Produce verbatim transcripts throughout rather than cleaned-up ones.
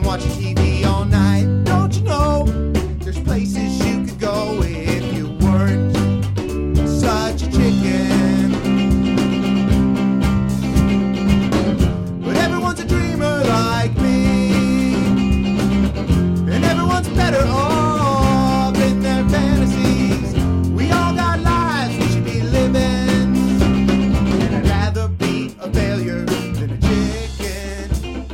watching T V all night. Don't you know there's places you could go if you weren't such a chicken? But everyone's a dreamer like me, and everyone's better off in their fantasies. We all got lives we should be living, and I'd rather be a failure than a chicken.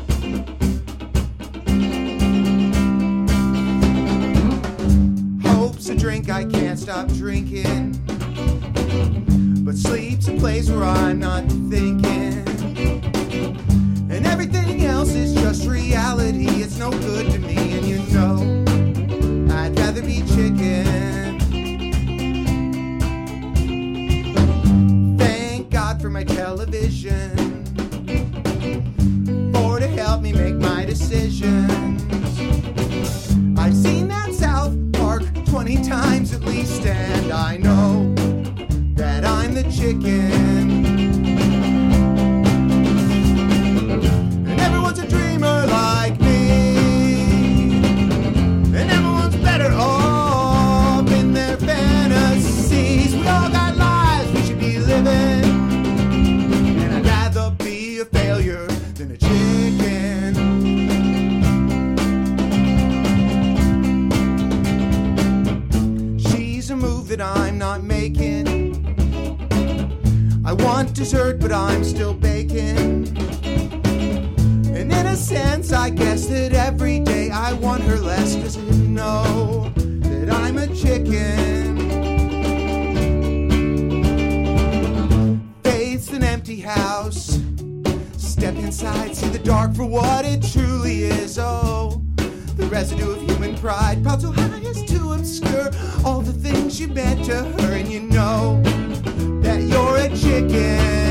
Hope's a drink I can't stop drinking, but sleep's a place where I'm not thinking, and everything else is just reality. It's no good to me, and you know I'd rather be chicken. Thank God for my television, for to help me make my decisions. I've seen that South Park twenty times at least, and I know that I'm the chicken. And everyone's a dreamer like me, and everyone's better off in their fantasies. We all got lives we should be living, and I'd rather be a failure than a chicken. She's a move that I'm not making. I want dessert, but I'm still baking. And in a sense, I guess that every day I want her less. Does it know that I'm a chicken? Faith's an empty house. Step inside, see the dark for what it truly is. Oh, the residue of human pride, proud so high as to obscure all the things you meant to her. And you know that you're a chicken.